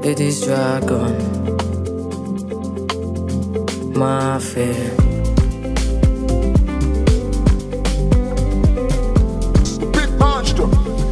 to this dragon, my fear. Big monster.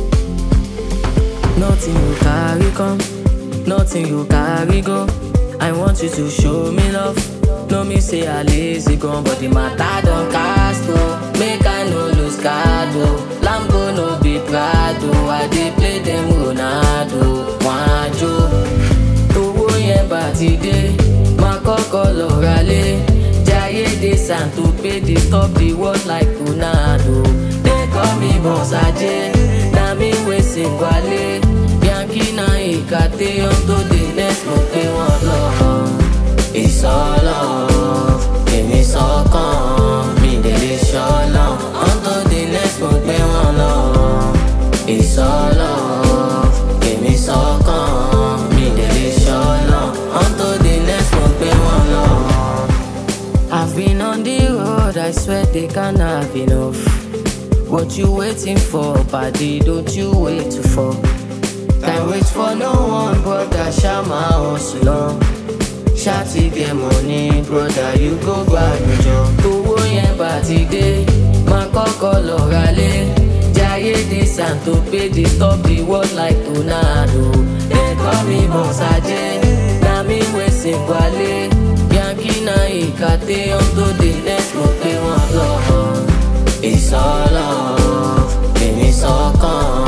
Nothing you carry come, nothing you carry go. I want you to show me love. No me say I lazy gone, but the matter don't cast oh. Make I no lose card oh. Lambo no be Prado. I dey play them Ronaldo. Wanjo, owó yẹn bá ti dé, máa kọ́kọ́ lọ ralé. Jayé de Santo pay dey top the world like Ronaldo. They call me Boss Ajé, na me wey sing wálé. Yankee na Ikate unto the next mo pé wọ́n lọ. It's all love, èmi sọ́kàn, mi délé ṣọ́lọ́. Unto the next mo pé wọ́n lọ. It's all love, èmi sọ́kàn, mi délé ṣọ́lọ́. Unto the next mo pé wọ́n lọ. I've been on the road, I swear they can't have enough. What you waiting for, buddy? Don't you wait to fall. Time waits for no one, brother. Shama hustle on. Shawty get money, brother. You go grab your job. Owó yẹn bá ti dé, máa kọ́kọ́ lọ ralé. Jayé de Santo pay dey top the world like Ronaldo. They call me Boss Ajé, na me wey sing wálé. Yankee na Ikate unto the next mo pé wọ́n lọ. It's all love, èmi sọ́kàn.